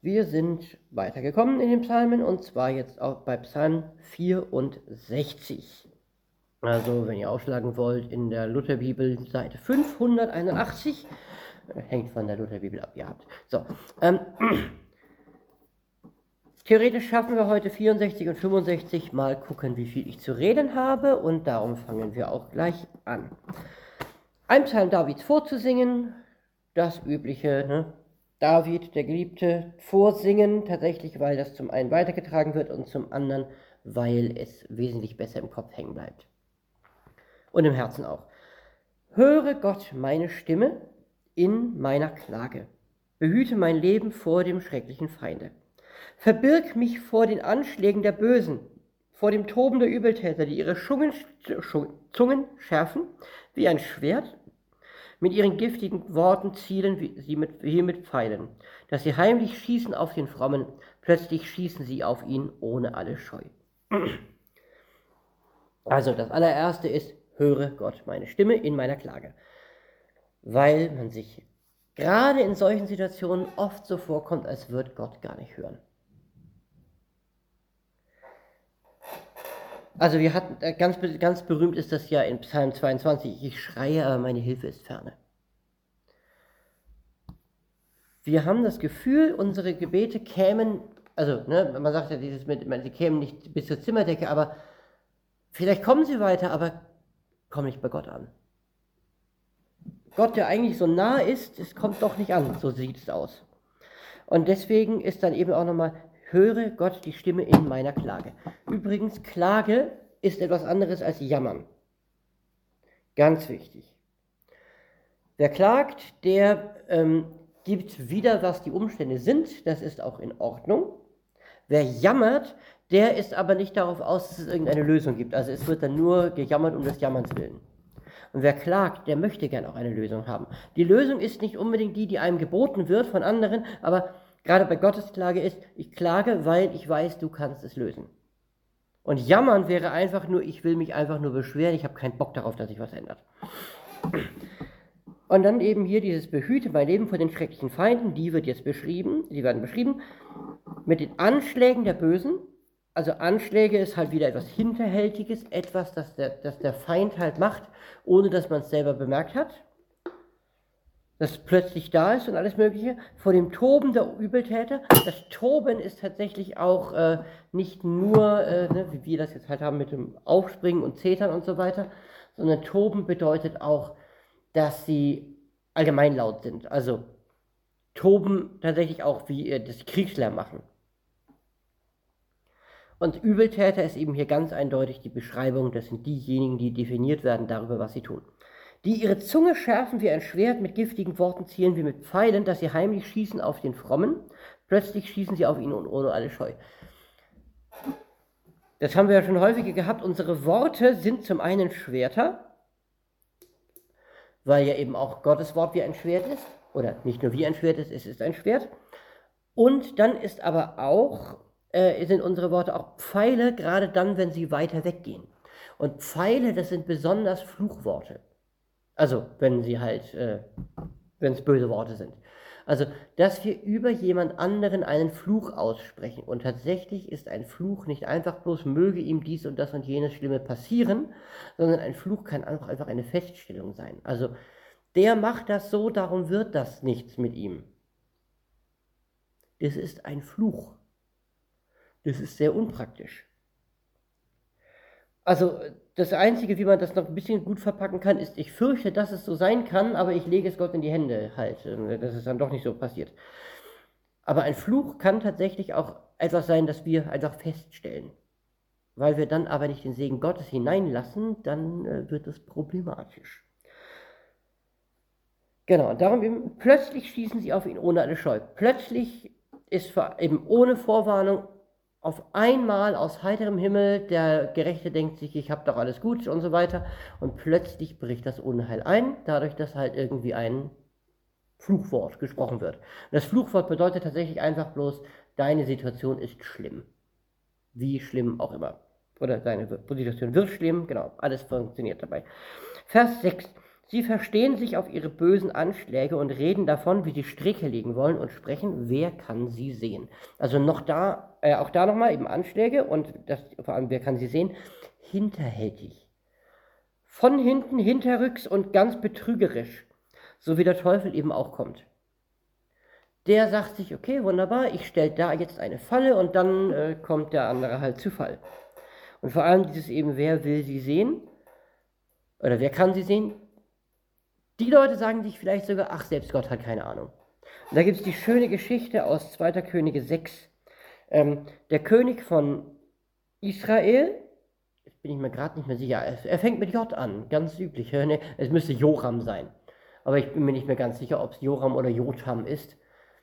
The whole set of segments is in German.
Wir sind weitergekommen in den Psalmen und zwar jetzt auch bei Psalm 64. Also wenn ihr aufschlagen wollt, in der Lutherbibel Seite 581, hängt von der Lutherbibel ab, ihr habt. So, theoretisch schaffen wir heute 64 und 65, mal gucken, wie viel ich zu reden habe und darum fangen wir auch gleich an. Ein Psalm Davids vorzusingen, das übliche, ne? David, der Geliebte, vorsingen, tatsächlich, weil das zum einen weitergetragen wird und zum anderen, weil es wesentlich besser im Kopf hängen bleibt. Und im Herzen auch. Höre Gott meine Stimme in meiner Klage. Behüte mein Leben vor dem schrecklichen Feinde. Verbirg mich vor den Anschlägen der Bösen, vor dem Toben der Übeltäter, die ihre Zungen schärfen wie ein Schwert, mit ihren giftigen Worten zielen sie mit Pfeilen, dass sie heimlich schießen auf den Frommen, plötzlich schießen sie auf ihn ohne alle Scheu. Also das allererste ist, höre Gott meine Stimme in meiner Klage, weil man sich gerade in solchen Situationen oft so vorkommt, als würde Gott gar nicht hören. Also wir hatten, ganz berühmt ist das ja in Psalm 22, ich schreie, aber meine Hilfe ist ferne. Wir haben das Gefühl, unsere Gebete kämen, also ne, man sagt ja sie kämen nicht bis zur Zimmerdecke, aber vielleicht kommen sie weiter, aber kommen nicht bei Gott an. Gott, der eigentlich so nah ist, es kommt doch nicht an, so sieht es aus. Und deswegen ist dann eben auch nochmal, höre Gott die Stimme in meiner Klage. Übrigens, Klage ist etwas anderes als Jammern. Ganz wichtig. Wer klagt, der gibt wieder, was die Umstände sind, das ist auch in Ordnung. Wer jammert, der ist aber nicht darauf aus, dass es irgendeine Lösung gibt. Also es wird dann nur gejammert um des Jammerns willen. Und wer klagt, der möchte gern auch eine Lösung haben. Die Lösung ist nicht unbedingt die einem geboten wird von anderen, aber gerade bei Gottes Klage ist, ich klage, weil ich weiß, du kannst es lösen. Und jammern wäre einfach nur, ich will mich einfach nur beschweren, ich habe keinen Bock darauf, dass sich was ändert. Und dann eben hier dieses Behüte mein Leben vor den schrecklichen Feinden, die werden beschrieben mit den Anschlägen der Bösen. Also Anschläge ist halt wieder etwas Hinterhältiges, etwas, das der Feind halt macht, ohne dass man es selber bemerkt hat. Das plötzlich da ist und alles Mögliche. Vor dem Toben der Übeltäter. Das Toben ist tatsächlich auch nicht nur, wie wir das jetzt halt haben mit dem Aufspringen und Zetern und so weiter, sondern Toben bedeutet auch, dass sie allgemein laut sind. Also toben tatsächlich auch, wie das Kriegslärm machen. Und Übeltäter ist eben hier ganz eindeutig die Beschreibung, das sind diejenigen, die definiert werden darüber, was sie tun. Die ihre Zunge schärfen wie ein Schwert, mit giftigen Worten zielen wie mit Pfeilen, dass sie heimlich schießen auf den Frommen, plötzlich schießen sie auf ihn ohne alle Scheu. Das haben wir ja schon häufiger gehabt, unsere Worte sind zum einen Schwerter, weil ja eben auch Gottes Wort wie ein Schwert ist, oder nicht nur wie ein Schwert ist, es ist ein Schwert. Und dann ist aber auch, sind unsere Worte auch Pfeile, gerade dann, wenn sie weiter weggehen. Und Pfeile, das sind besonders Fluchworte. Also, wenn es böse Worte sind. Also, dass wir über jemand anderen einen Fluch aussprechen. Und tatsächlich ist ein Fluch nicht einfach bloß, möge ihm dies und das und jenes Schlimme passieren, sondern ein Fluch kann einfach eine Feststellung sein. Also, der macht das so, darum wird das nichts mit ihm. Das ist ein Fluch. Das ist sehr unpraktisch. Also, das Einzige, wie man das noch ein bisschen gut verpacken kann, ist, ich fürchte, dass es so sein kann, aber ich lege es Gott in die Hände halt, dass es dann doch nicht so passiert. Aber ein Fluch kann tatsächlich auch etwas sein, das wir einfach feststellen. Weil wir dann aber nicht den Segen Gottes hineinlassen, dann wird es problematisch. Genau, darum eben, plötzlich schießen sie auf ihn ohne alle Scheu. Plötzlich ist eben ohne Vorwarnung auf einmal aus heiterem Himmel, der Gerechte denkt sich, ich habe doch alles gut und so weiter. Und plötzlich bricht das Unheil ein, dadurch, dass halt irgendwie ein Fluchwort gesprochen wird. Und das Fluchwort bedeutet tatsächlich einfach bloß, deine Situation ist schlimm. Wie schlimm auch immer. Oder deine Situation wird schlimm, genau, alles funktioniert dabei. Vers 6. Sie verstehen sich auf ihre bösen Anschläge und reden davon, wie sie Stricke legen wollen und sprechen, wer kann sie sehen. Also auch da nochmal eben Anschläge und vor allem, wer kann sie sehen, hinterhältig. Von hinten, hinterrücks und ganz betrügerisch, so wie der Teufel eben auch kommt. Der sagt sich, okay, wunderbar, ich stelle da jetzt eine Falle und dann kommt der andere halt zu Fall. Und vor allem dieses eben, wer will sie sehen? Oder wer kann sie sehen? Die Leute sagen sich vielleicht sogar, ach, selbst Gott hat keine Ahnung. Und da gibt es die schöne Geschichte aus 2. Könige 6. Der König von Israel, jetzt bin ich mir gerade nicht mehr sicher, er fängt mit J an, ganz üblich. Ne? Es müsste Joram sein. Aber ich bin mir nicht mehr ganz sicher, ob es Joram oder Jotham ist.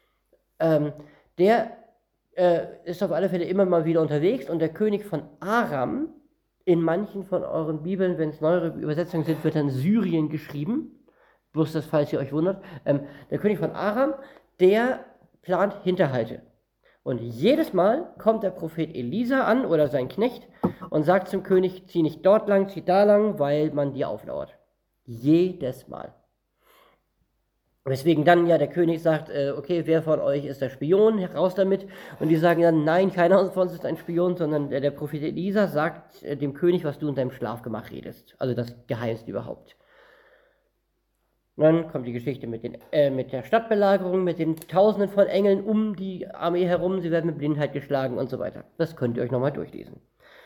Der ist auf alle Fälle immer mal wieder unterwegs und der König von Aram, in manchen von euren Bibeln, wenn es neuere Übersetzungen sind, wird dann Syrien geschrieben. Bloß das, falls ihr euch wundert. Der König von Aram, der plant Hinterhalte. Und jedes Mal kommt der Prophet Elisa an oder sein Knecht und sagt zum König, zieh nicht dort lang, zieh da lang, weil man dir auflauert. Jedes Mal. Weswegen dann ja der König sagt, okay, wer von euch ist der Spion, raus damit. Und die sagen dann, nein, keiner von uns ist ein Spion, sondern der Prophet Elisa sagt dem König, was du in deinem Schlafgemach redest. Also das Geheimste überhaupt. Und dann kommt die Geschichte mit der Stadtbelagerung, mit den Tausenden von Engeln um die Armee herum, sie werden mit Blindheit geschlagen und so weiter. Das könnt ihr euch nochmal durchlesen.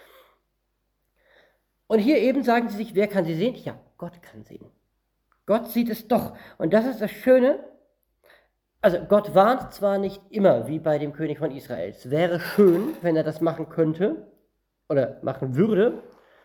Und hier eben sagen sie sich, wer kann sie sehen? Ja, Gott kann sehen. Gott sieht es doch. Und das ist das Schöne. Also Gott warnt zwar nicht immer, wie bei dem König von Israel. Es wäre schön, wenn er das machen könnte oder machen würde.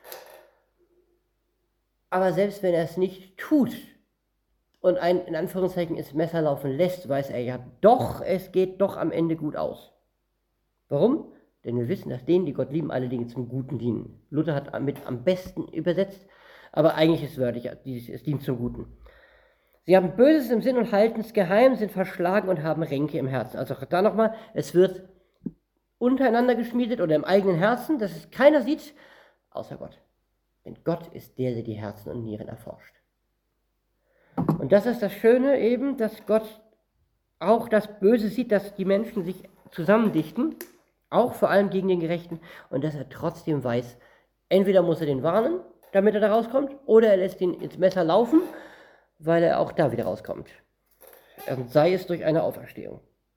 Aber selbst wenn er es nicht tut und in Anführungszeichen ins Messer laufen lässt, weiß er ja doch, es geht doch am Ende gut aus. Warum? Denn wir wissen, dass denen, die Gott lieben, alle Dinge zum Guten dienen. Luther hat mit am besten übersetzt, aber eigentlich ist es wörtlich, es dient zum Guten. Sie haben Böses im Sinn und halten es geheim, sind verschlagen und haben Ränke im Herzen. Also auch da nochmal, es wird untereinander geschmiedet oder im eigenen Herzen, dass es keiner sieht, außer Gott. Denn Gott ist der die Herzen und Nieren erforscht. Und das ist das Schöne eben, dass Gott auch das Böse sieht, dass die Menschen sich zusammendichten, auch vor allem gegen den Gerechten, und dass er trotzdem weiß, entweder muss er den warnen, damit er da rauskommt, oder er lässt ihn ins Messer laufen, weil er auch da wieder rauskommt. Und sei es durch eine Auferstehung.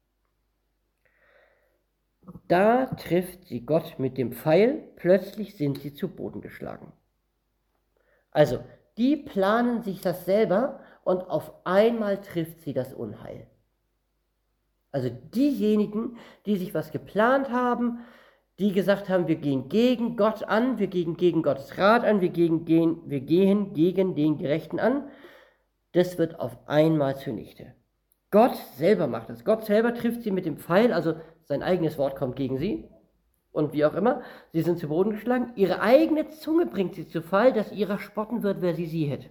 Da trifft sie Gott mit dem Pfeil, plötzlich sind sie zu Boden geschlagen. Also, die planen sich das selber und auf einmal trifft sie das Unheil. Also diejenigen, die sich was geplant haben, die gesagt haben, wir gehen gegen Gott an, wir gehen gegen Gottes Rat an, wir gehen gegen den Gerechten an, das wird auf einmal zunichte. Gott selber macht es. Gott selber trifft sie mit dem Pfeil, also sein eigenes Wort kommt gegen sie. Und wie auch immer, sie sind zu Boden geschlagen. Ihre eigene Zunge bringt sie zu Fall, dass ihrer spotten wird, wer sie siehet.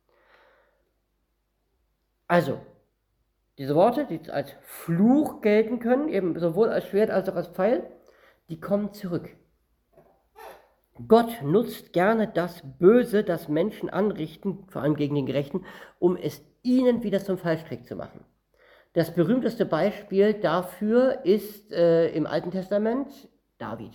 Also, diese Worte, die als Fluch gelten können, eben sowohl als Schwert als auch als Pfeil, die kommen zurück. Gott nutzt gerne das Böse, das Menschen anrichten, vor allem gegen den Gerechten, um es ihnen wieder zum Fallstrick zu machen. Das berühmteste Beispiel dafür ist im Alten Testament David.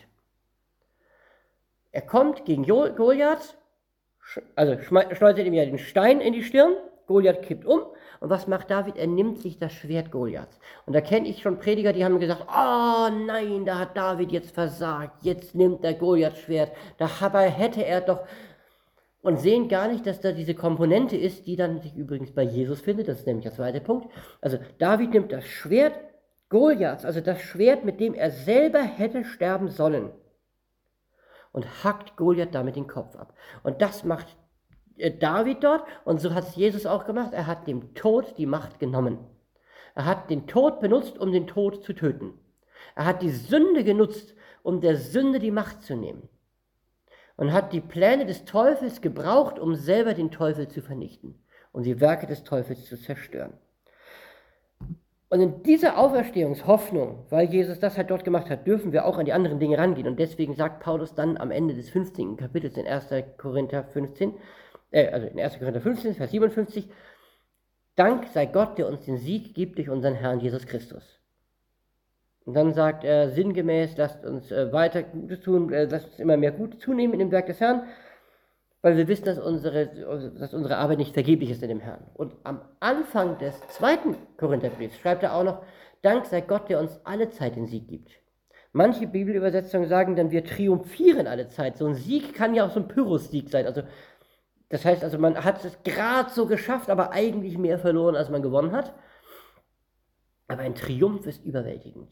Er kommt gegen Goliath, also schleudert ihm ja den Stein in die Stirn, Goliath kippt um. Und was macht David? Er nimmt sich das Schwert Goliaths. Und da kenne ich schon Prediger, die haben gesagt, oh nein, da hat David jetzt versagt, jetzt nimmt der Goliath Schwert, hätte er doch... Und sehen gar nicht, dass da diese Komponente ist, die dann sich übrigens bei Jesus findet, das ist nämlich der zweite Punkt. Also David nimmt das Schwert Goliaths, also das Schwert, mit dem er selber hätte sterben sollen, und hackt Goliath damit den Kopf ab. Und das macht David dort, und so hat es Jesus auch gemacht. Er hat dem Tod die Macht genommen. Er hat den Tod benutzt, um den Tod zu töten. Er hat die Sünde genutzt, um der Sünde die Macht zu nehmen. Und hat die Pläne des Teufels gebraucht, um selber den Teufel zu vernichten, um die Werke des Teufels zu zerstören. Und in dieser Auferstehungshoffnung, weil Jesus das halt dort gemacht hat, dürfen wir auch an die anderen Dinge rangehen. Und deswegen sagt Paulus dann am Ende des 15. Kapitels in 1. Korinther 15, also in 1. Korinther 15, Vers 57, Dank sei Gott, der uns den Sieg gibt durch unseren Herrn Jesus Christus. Und dann sagt er sinngemäß, lasst uns weiter Gutes tun, lasst uns immer mehr Gutes zunehmen in dem Werk des Herrn, weil wir wissen, dass unsere Arbeit nicht vergeblich ist in dem Herrn. Und am Anfang des 2. Korintherbriefs schreibt er auch noch, Dank sei Gott, der uns alle Zeit den Sieg gibt. Manche Bibelübersetzungen sagen dann, wir triumphieren alle Zeit. So ein Sieg kann ja auch so ein Pyrrhus-Sieg sein. Also, das heißt also, man hat es gerade so geschafft, aber eigentlich mehr verloren, als man gewonnen hat. Aber ein Triumph ist überwältigend.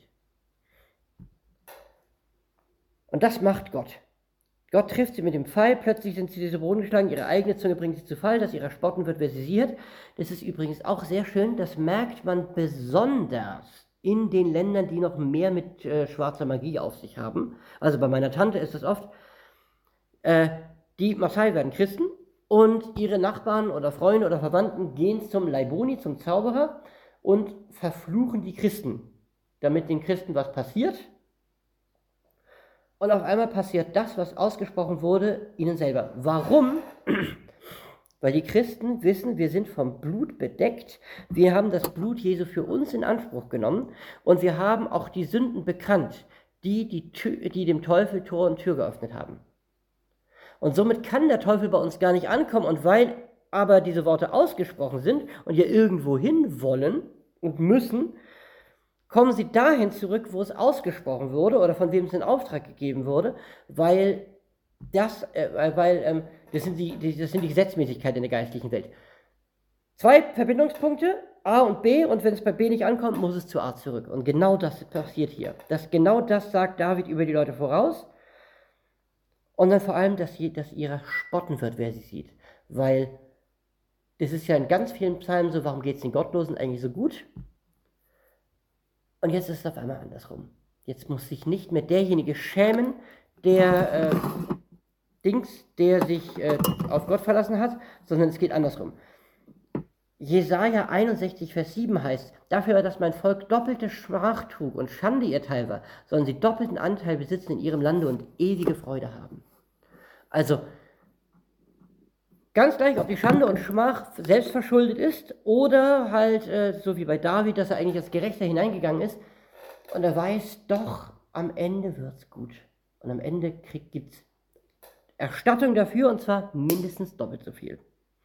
Und das macht Gott. Gott trifft sie mit dem Pfeil, plötzlich sind sie zu Boden geschlagen, ihre eigene Zunge bringt sie zu Fall, dass ihrer spotten wird, wer sie sieht. Das ist übrigens auch sehr schön, das merkt man besonders in den Ländern, die noch mehr mit schwarzer Magie auf sich haben. Also bei meiner Tante ist das oft, die Maasai werden Christen und ihre Nachbarn oder Freunde oder Verwandten gehen zum Laiboni, zum Zauberer und verfluchen die Christen, damit den Christen was passiert. Und auf einmal passiert das, was ausgesprochen wurde, ihnen selber. Warum? Weil die Christen wissen, wir sind vom Blut bedeckt, wir haben das Blut Jesu für uns in Anspruch genommen und wir haben auch die Sünden bekannt, die dem Teufel Tor und Tür geöffnet haben. Und somit kann der Teufel bei uns gar nicht ankommen, und weil aber diese Worte ausgesprochen sind und wir irgendwo hin wollen und müssen, kommen sie dahin zurück, wo es ausgesprochen wurde oder von wem es in Auftrag gegeben wurde, weil das sind die Gesetzmäßigkeiten in der geistlichen Welt. 2 Verbindungspunkte, A und B, und wenn es bei B nicht ankommt, muss es zu A zurück. Und genau das passiert hier. Genau das sagt David über die Leute voraus. Und dann vor allem, dass ihrer spotten wird, wer sie sieht. Weil das ist ja in ganz vielen Psalmen so, warum geht es den Gottlosen eigentlich so gut? Und jetzt ist es auf einmal andersrum. Jetzt muss sich nicht mehr derjenige schämen, der sich auf Gott verlassen hat, sondern es geht andersrum. Jesaja 61, Vers 7 heißt, dafür, dass mein Volk doppelte Schmach trug und Schande ihr Teil war, sollen sie doppelten Anteil besitzen in ihrem Lande und ewige Freude haben. Also, ganz gleich, ob die Schande und Schmach selbst verschuldet ist oder halt, so wie bei David, dass er eigentlich als Gerechter hineingegangen ist und er weiß, doch, am Ende wird's gut. Und am Ende gibt's Erstattung dafür, und zwar mindestens doppelt so viel.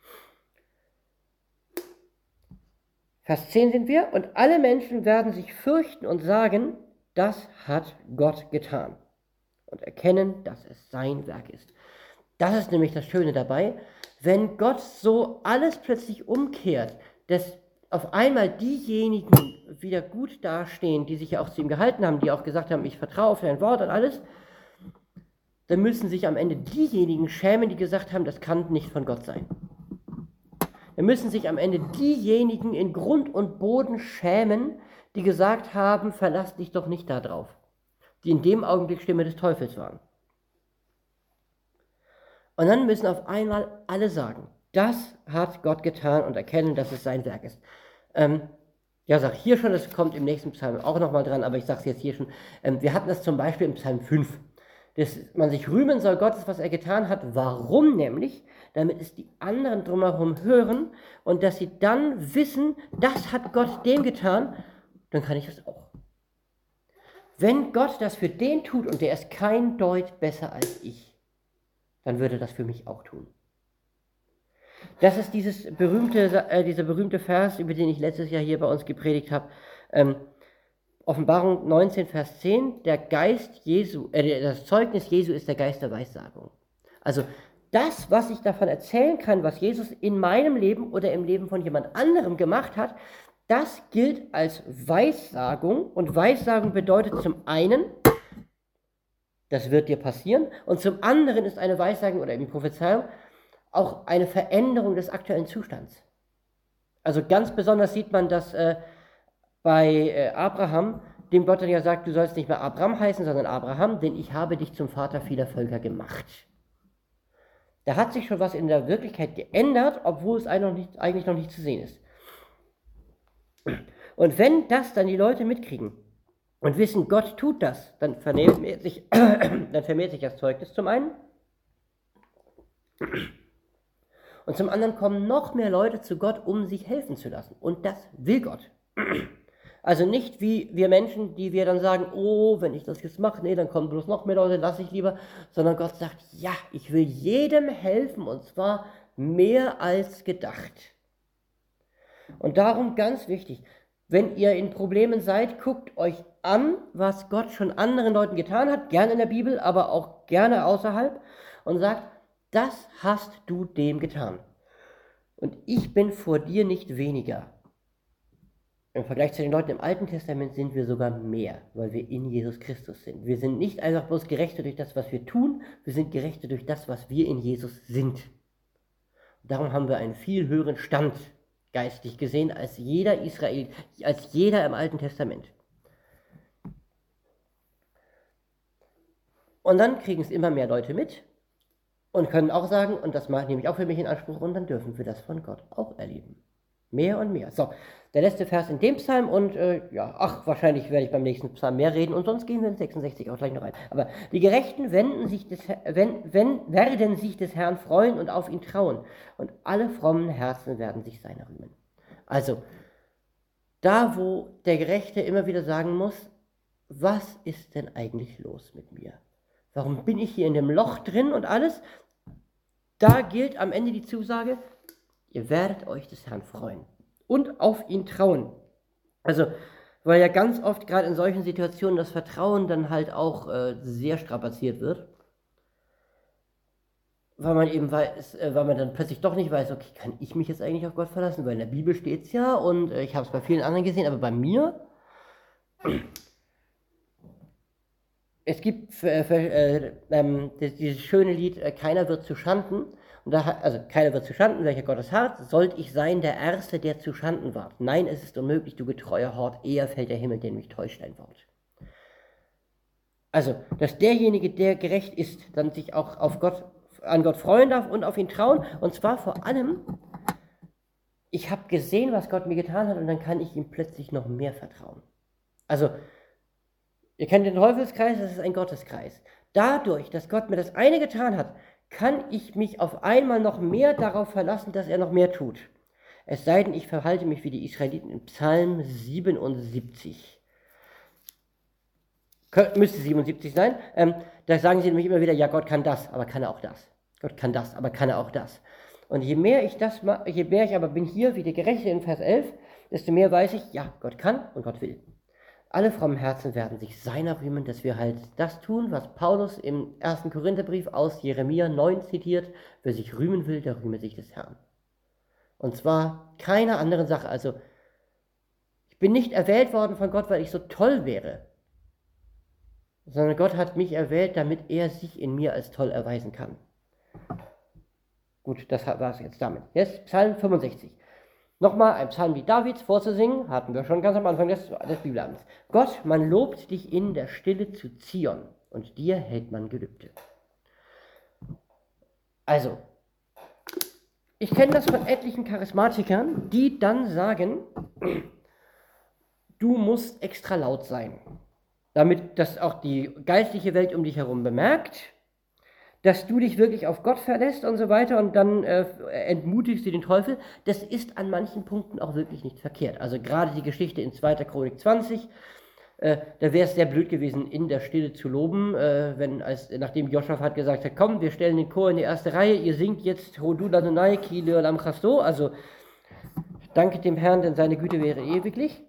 Vers 10 sind wir, und alle Menschen werden sich fürchten und sagen, das hat Gott getan, und erkennen, dass es sein Werk ist. Das ist nämlich das Schöne dabei, wenn Gott so alles plötzlich umkehrt, dass auf einmal diejenigen wieder gut dastehen, die sich ja auch zu ihm gehalten haben, die auch gesagt haben, ich vertraue auf dein Wort und alles, dann müssen sich am Ende diejenigen schämen, die gesagt haben, das kann nicht von Gott sein. Dann müssen sich am Ende diejenigen in Grund und Boden schämen, die gesagt haben, verlass dich doch nicht darauf, die in dem Augenblick Stimme des Teufels waren. Und dann müssen auf einmal alle sagen, das hat Gott getan, und erkennen, dass es sein Werk ist. Sag ich hier schon, das kommt im nächsten Psalm auch nochmal dran, aber ich sage es jetzt hier schon. Wir hatten das zum Beispiel im Psalm 5, dass man sich rühmen soll Gottes, was er getan hat. Warum nämlich? Damit es die anderen drumherum hören und dass sie dann wissen, das hat Gott dem getan, dann kann ich das auch. Wenn Gott das für den tut und der ist kein Deut besser als ich, dann würde das für mich auch tun. Das ist dieser berühmte Vers, über den ich letztes Jahr hier bei uns gepredigt habe. Offenbarung 19, Vers 10, der Geist Jesu, das Zeugnis Jesu ist der Geist der Weissagung. Also das, was ich davon erzählen kann, was Jesus in meinem Leben oder im Leben von jemand anderem gemacht hat, das gilt als Weissagung. Und Weissagung bedeutet zum einen, das wird dir passieren, und zum anderen ist eine Weissagung oder eben Prophezeiung auch eine Veränderung des aktuellen Zustands. Also ganz besonders sieht man das bei Abraham, dem Gott dann ja sagt, du sollst nicht mehr Abraham heißen, sondern Abraham, denn ich habe dich zum Vater vieler Völker gemacht. Da hat sich schon was in der Wirklichkeit geändert, obwohl es eigentlich noch nicht zu sehen ist. Und wenn das dann die Leute mitkriegen und wissen, Gott tut das, dann vermehrt sich das Zeugnis zum einen. Und zum anderen kommen noch mehr Leute zu Gott, um sich helfen zu lassen. Und das will Gott. Also nicht wie wir Menschen, die wir dann sagen, oh, wenn ich das jetzt mache, nee, dann kommen bloß noch mehr Leute, lasse ich lieber. Sondern Gott sagt, ja, ich will jedem helfen und zwar mehr als gedacht. Und darum ganz wichtig, wenn ihr in Problemen seid, guckt euch an, was Gott schon anderen Leuten getan hat, gerne in der Bibel, aber auch gerne außerhalb und sagt, das hast du dem getan. Und ich bin vor dir nicht weniger. Im Vergleich zu den Leuten im Alten Testament sind wir sogar mehr, weil wir in Jesus Christus sind. Wir sind nicht einfach bloß Gerechte durch das, was wir tun, wir sind Gerechte durch das, was wir in Jesus sind. Darum haben wir einen viel höheren Stand, geistlich gesehen, als jeder Israelit, als jeder im Alten Testament. Und dann kriegen es immer mehr Leute mit und können auch sagen, und das nehme ich auch für mich in Anspruch, und dann dürfen wir das von Gott auch erleben. Mehr und mehr. So, der letzte Vers in dem Psalm und wahrscheinlich werde ich beim nächsten Psalm mehr reden und sonst gehen wir in 66 auch gleich noch rein. Aber die Gerechten werden sich des Herrn freuen und auf ihn trauen und alle frommen Herzen werden sich seiner rühmen. Also, da wo der Gerechte immer wieder sagen muss, was ist denn eigentlich los mit mir? Warum bin ich hier in dem Loch drin und alles? Da gilt am Ende die Zusage, ihr werdet euch des Herrn freuen und auf ihn trauen. Also, weil ja ganz oft gerade in solchen Situationen das Vertrauen dann halt auch sehr strapaziert wird. Weil man eben weiß, weil man dann plötzlich doch nicht weiß, okay, kann ich mich jetzt eigentlich auf Gott verlassen? Weil in der Bibel steht es ja und ich habe es bei vielen anderen gesehen, aber bei mir, es gibt dieses schöne Lied, keiner wird zu Schanden. Und keiner wird zu Schanden, welcher Gottes hart, sollt ich sein der Erste, der zu Schanden ward. Nein, es ist unmöglich, du getreuer Hort, eher fällt der Himmel, den mich täuscht dein Wort. Also, dass derjenige, der gerecht ist, dann sich auch an Gott freuen darf und auf ihn trauen. Und zwar vor allem, ich habe gesehen, was Gott mir getan hat und dann kann ich ihm plötzlich noch mehr vertrauen. Also, ihr kennt den Teufelskreis, das ist ein Gotteskreis. Dadurch, dass Gott mir das eine getan hat, kann ich mich auf einmal noch mehr darauf verlassen, dass er noch mehr tut. Es sei denn, ich verhalte mich wie die Israeliten in Psalm 77. Müsste 77 sein. Da sagen sie nämlich immer wieder, ja, Gott kann das, aber kann er auch das. Gott kann das, aber kann er auch das. Und je mehr ich aber bin hier wie der Gerechte in Vers 11, desto mehr weiß ich, ja, Gott kann und Gott will. Alle frommen Herzen werden sich seiner rühmen, dass wir halt das tun, was Paulus im 1. Korintherbrief aus Jeremia 9 zitiert, wer sich rühmen will, der rühme sich des Herrn. Und zwar keiner anderen Sache. Also, ich bin nicht erwählt worden von Gott, weil ich so toll wäre, sondern Gott hat mich erwählt, damit er sich in mir als toll erweisen kann. Gut, das war es jetzt damit. Jetzt Psalm 65. Nochmal ein Psalm wie Davids vorzusingen, hatten wir schon ganz am Anfang des Bibelabends. Gott, man lobt dich in der Stille zu Zion und dir hält man Gelübde. Also, ich kenne das von etlichen Charismatikern, die dann sagen, du musst extra laut sein, damit das auch die geistliche Welt um dich herum bemerkt, dass du dich wirklich auf Gott verlässt und so weiter und dann entmutigst du den Teufel. Das ist an manchen Punkten auch wirklich nicht verkehrt. Also gerade die Geschichte in 2. Chronik 20, da wäre es sehr blöd gewesen, in der Stille zu loben, nachdem Josaphat gesagt hat, komm, wir stellen den Chor in die erste Reihe, ihr singt jetzt Hodu Ladonai ki leolam chasto, also danke dem Herrn, denn seine Güte wäre ewiglich.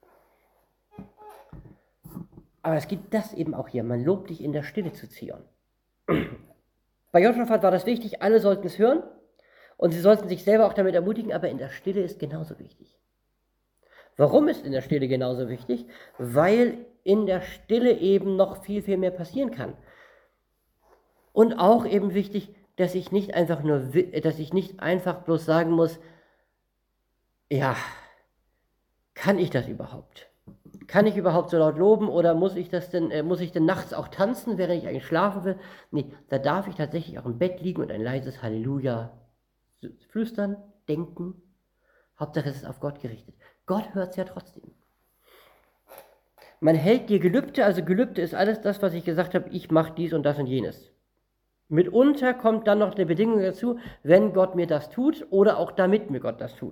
Aber es gibt das eben auch hier, man lobt dich in der Stille zu Zion. Bei Josaphat war das wichtig, alle sollten es hören und sie sollten sich selber auch damit ermutigen, aber in der Stille ist genauso wichtig. Warum ist in der Stille genauso wichtig? Weil in der Stille eben noch viel, viel mehr passieren kann. Und auch eben wichtig, dass ich nicht einfach bloß sagen muss, ja, kann ich das überhaupt? Kann ich überhaupt so laut loben oder muss ich denn nachts auch tanzen, während ich eigentlich schlafen will? Nee, da darf ich tatsächlich auch im Bett liegen und ein leises Halleluja flüstern, denken. Hauptsache es ist auf Gott gerichtet. Gott hört es ja trotzdem. Man hält dir Gelübde, also Gelübde ist alles das, was ich gesagt habe, ich mache dies und das und jenes. Mitunter kommt dann noch eine Bedingung dazu, wenn Gott mir das tut oder auch damit mir Gott das tut.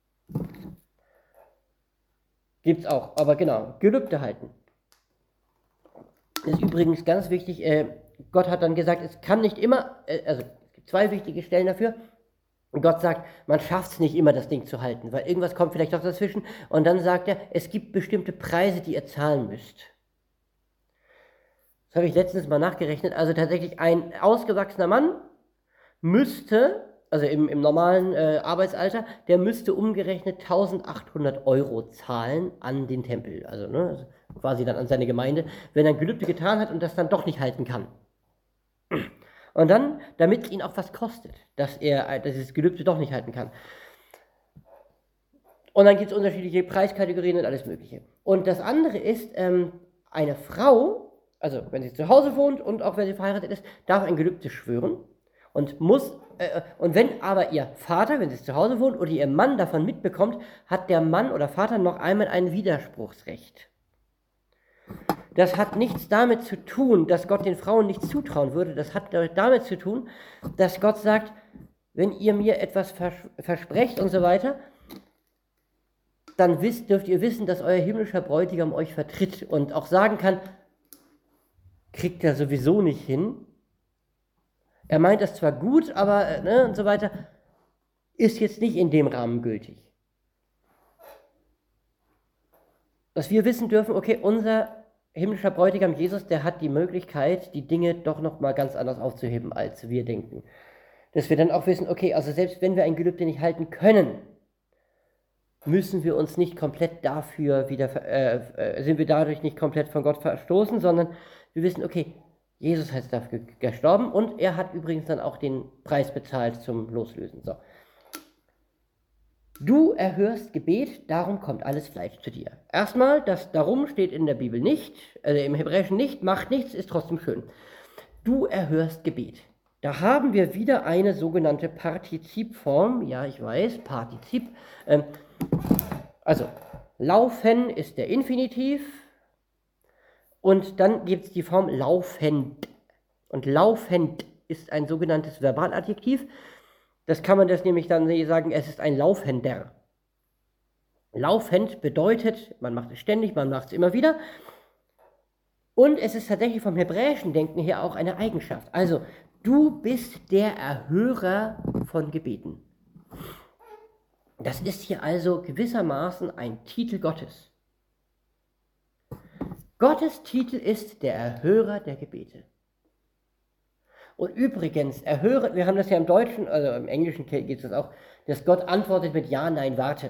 Gibt es auch, aber genau, Gelübde halten. Das ist übrigens ganz wichtig, Gott hat dann gesagt, es kann nicht immer, also es gibt 2 wichtige Stellen dafür. Und Gott sagt, man schafft es nicht immer, das Ding zu halten, weil irgendwas kommt vielleicht doch dazwischen. Und dann sagt er, es gibt bestimmte Preise, die ihr zahlen müsst. Das habe ich letztens mal nachgerechnet. Also tatsächlich ein ausgewachsener Mann müsste, also im normalen Arbeitsalter, der müsste umgerechnet 1.800 € zahlen an den Tempel. Also, also quasi dann an seine Gemeinde, wenn er ein Gelübde getan hat und das dann doch nicht halten kann. Und dann, damit es ihn auch was kostet, dass er dieses Gelübde doch nicht halten kann. Und dann gibt es unterschiedliche Preiskategorien und alles Mögliche. Und das andere ist, eine Frau, also wenn sie zu Hause wohnt und auch wenn sie verheiratet ist, darf ein Gelübde schwören und muss, und wenn aber ihr Vater, wenn sie zu Hause wohnt, oder ihr Mann davon mitbekommt, hat der Mann oder Vater noch einmal ein Widerspruchsrecht. Das hat nichts damit zu tun, dass Gott den Frauen nichts zutrauen würde. Das hat damit zu tun, dass Gott sagt, wenn ihr mir etwas versprecht und so weiter, dann dürft ihr wissen, dass euer himmlischer Bräutigam euch vertritt und auch sagen kann, kriegt er sowieso nicht hin. Er meint das zwar gut, aber und so weiter, ist jetzt nicht in dem Rahmen gültig. Dass wir wissen dürfen, okay, unser himmlischer Bräutigam Jesus, der hat die Möglichkeit, die Dinge doch nochmal ganz anders aufzuheben, als wir denken. Dass wir dann auch wissen, okay, also selbst wenn wir ein Gelübde nicht halten können, müssen wir uns nicht komplett dafür wieder, sind wir dadurch nicht komplett von Gott verstoßen, sondern wir wissen, okay, Jesus ist dafür gestorben und er hat übrigens dann auch den Preis bezahlt zum Loslösen. So. Du erhörst Gebet, darum kommt alles Fleisch zu dir. Erstmal, das darum steht in der Bibel nicht, also im Hebräischen nicht, macht nichts, ist trotzdem schön. Du erhörst Gebet. Da haben wir wieder eine sogenannte Partizipform, ja ich weiß, Partizip. Also, laufen ist der Infinitiv und dann gibt es die Form laufend. Und laufend ist ein sogenanntes Verbaladjektiv. Das kann man das nämlich dann sagen, es ist ein Laufender. Laufend bedeutet, man macht es ständig, man macht es immer wieder. Und es ist tatsächlich vom hebräischen Denken her auch eine Eigenschaft. Also, du bist der Erhörer von Gebeten. Das ist hier also gewissermaßen ein Titel Gottes. Gottes Titel ist der Erhörer der Gebete. Und übrigens, erhören, wir haben das ja im Deutschen, also im Englischen geht es das auch, dass Gott antwortet mit Ja, Nein, Warte.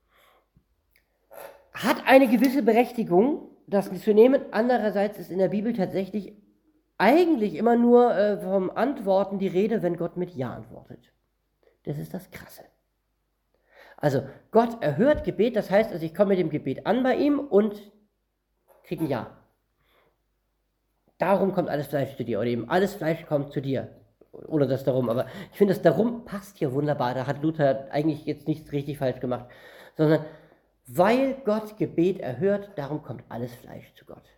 Hat eine gewisse Berechtigung, das zu nehmen. Andererseits ist in der Bibel tatsächlich eigentlich immer nur vom Antworten die Rede, wenn Gott mit Ja antwortet. Das ist das Krasse. Also Gott erhört Gebet, das heißt, also ich komme mit dem Gebet an bei ihm und kriege ein Ja. Darum kommt alles Fleisch zu dir, oder eben alles Fleisch kommt zu dir. Oder das darum, aber ich finde, das darum passt hier wunderbar. Da hat Luther eigentlich jetzt nichts richtig falsch gemacht, sondern weil Gott Gebet erhört, darum kommt alles Fleisch zu Gott.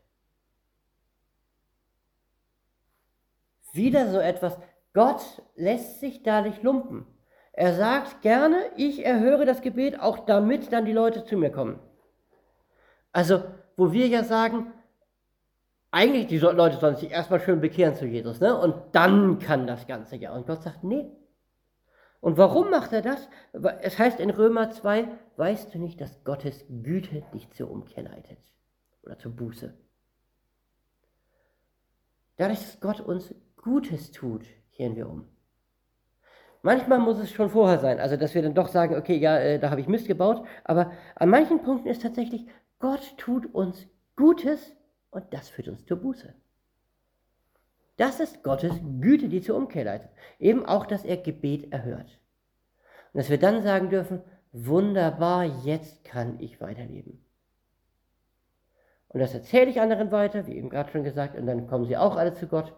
Wieder so etwas, Gott lässt sich da nicht lumpen. Er sagt gerne, ich erhöre das Gebet, auch damit dann die Leute zu mir kommen. Also, wo wir ja sagen, eigentlich die Leute sollen sich erstmal schön bekehren zu Jesus, ne? Und dann kann das Ganze ja. Und Gott sagt, nee. Und warum macht er das? Es heißt in Römer 2, weißt du nicht, dass Gottes Güte dich zur Umkehr leitet? Oder zur Buße. Dadurch, dass Gott uns Gutes tut, kehren wir um. Manchmal muss es schon vorher sein, also dass wir dann doch sagen, okay, ja, da habe ich Mist gebaut, aber an manchen Punkten ist tatsächlich, Gott tut uns Gutes und das führt uns zur Buße. Das ist Gottes Güte, die zur Umkehr leitet. Eben auch, dass er Gebet erhört. Und dass wir dann sagen dürfen, wunderbar, jetzt kann ich weiterleben. Und das erzähle ich anderen weiter, wie eben gerade schon gesagt, und dann kommen sie auch alle zu Gott.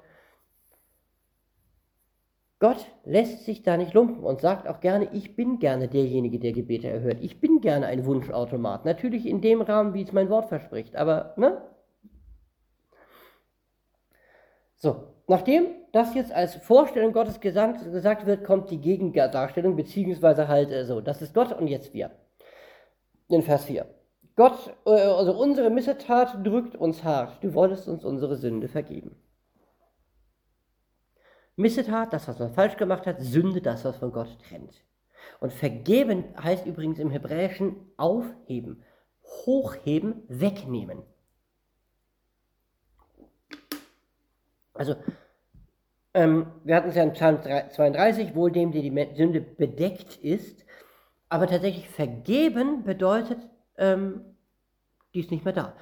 Gott lässt sich da nicht lumpen und sagt auch gerne, ich bin gerne derjenige, der Gebete erhört. Ich bin gerne ein Wunschautomat. Natürlich in dem Rahmen, wie es mein Wort verspricht, aber, ne? So, nachdem das jetzt als Vorstellung Gottes gesagt wird, kommt die Gegendarstellung, beziehungsweise halt so, das ist Gott und jetzt wir. In Vers 4. Gott, also unsere Missetat drückt uns hart, du wolltest uns unsere Sünde vergeben. Missetat, das, was man falsch gemacht hat, Sünde, das, was von Gott trennt. Und vergeben heißt übrigens im Hebräischen aufheben, hochheben, wegnehmen. Also, wir hatten es ja in Psalm 32, wohl dem, der die Sünde bedeckt ist, aber tatsächlich vergeben bedeutet, die ist nicht mehr da.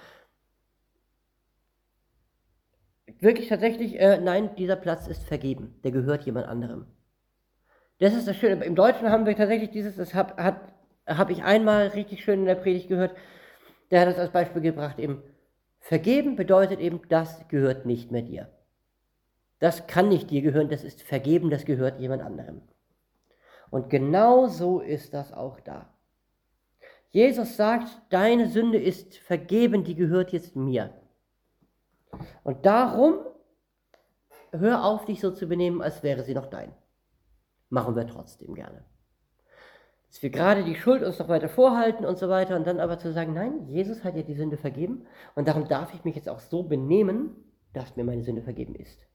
Wirklich tatsächlich, nein, dieser Platz ist vergeben, der gehört jemand anderem. Das ist das Schöne. Im Deutschen haben wir tatsächlich das habe ich einmal richtig schön in der Predigt gehört, der hat das als Beispiel gebracht, eben, vergeben bedeutet eben, das gehört nicht mehr dir. Das kann nicht dir gehören, das ist vergeben, das gehört jemand anderem. Und genau so ist das auch da. Jesus sagt, deine Sünde ist vergeben, die gehört jetzt mir. Und darum, hör auf, dich so zu benehmen, als wäre sie noch dein. Machen wir trotzdem gerne. Dass wir gerade die Schuld uns noch weiter vorhalten und so weiter und dann aber zu sagen, nein, Jesus hat ja die Sünde vergeben und darum darf ich mich jetzt auch so benehmen, dass mir meine Sünde vergeben ist.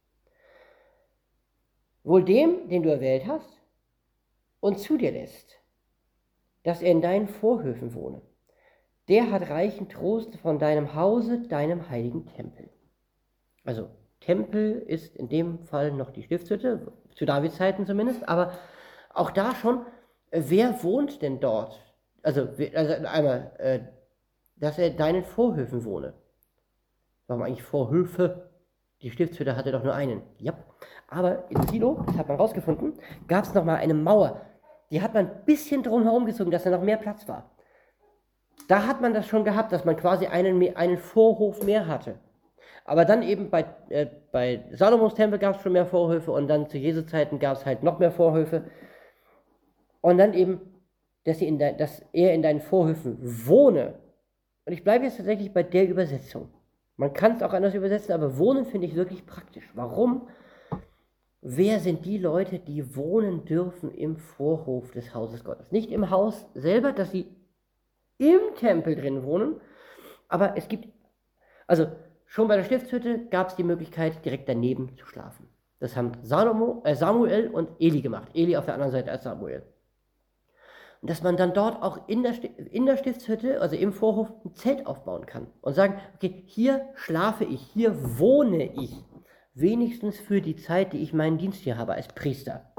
Wohl dem, den du erwählt hast und zu dir lässt, dass er in deinen Vorhöfen wohne, der hat reichen Trost von deinem Hause, deinem heiligen Tempel. Also Tempel ist in dem Fall noch die Stiftshütte, zu Davids Zeiten zumindest, aber auch da schon, wer wohnt denn dort? Also einmal, dass er in deinen Vorhöfen wohne. Warum eigentlich Vorhöfe? Die Stiftshütte hatte doch nur einen. Ja. Aber in Silo, das hat man rausgefunden, gab es nochmal eine Mauer. Die hat man ein bisschen drumherum gezogen, dass da noch mehr Platz war. Da hat man das schon gehabt, dass man quasi einen Vorhof mehr hatte. Aber dann eben bei Salomos Tempel gab es schon mehr Vorhöfe und dann zu Jesu Zeiten gab es halt noch mehr Vorhöfe. Und dann eben, dass er in deinen Vorhöfen wohne. Und ich bleibe jetzt tatsächlich bei der Übersetzung. Man kann es auch anders übersetzen, aber wohnen finde ich wirklich praktisch. Warum? Wer sind die Leute, die wohnen dürfen im Vorhof des Hauses Gottes? Nicht im Haus selber, dass sie im Tempel drin wohnen, aber es gibt, also schon bei der Stiftshütte gab es die Möglichkeit, direkt daneben zu schlafen. Das haben Samuel und Eli gemacht. Eli auf der anderen Seite als Samuel. Und dass man dann dort auch in der Stiftshütte, also im Vorhof, ein Zelt aufbauen kann und sagen, okay, hier schlafe ich, hier wohne ich. Wenigstens für die Zeit, die ich meinen Dienst hier habe als Priester.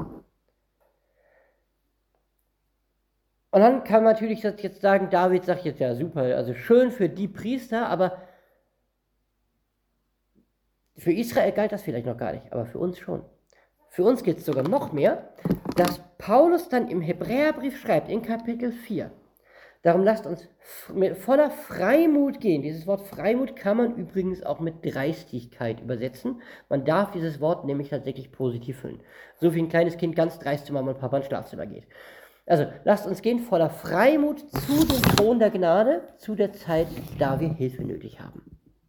Und dann kann man natürlich jetzt sagen, David sagt jetzt, ja super, also schön für die Priester, aber für Israel galt das vielleicht noch gar nicht, aber für uns schon. Für uns geht es sogar noch mehr, dass Paulus dann im Hebräerbrief schreibt, in Kapitel 4, darum lasst uns mit voller Freimut gehen. Dieses Wort Freimut kann man übrigens auch mit Dreistigkeit übersetzen. Man darf dieses Wort nämlich tatsächlich positiv füllen. So wie ein kleines Kind ganz dreist zu Mama und Papa ins Schlafzimmer geht. Also lasst uns gehen voller Freimut zu dem Thron der Gnade, zu der Zeit, da wir Hilfe nötig haben.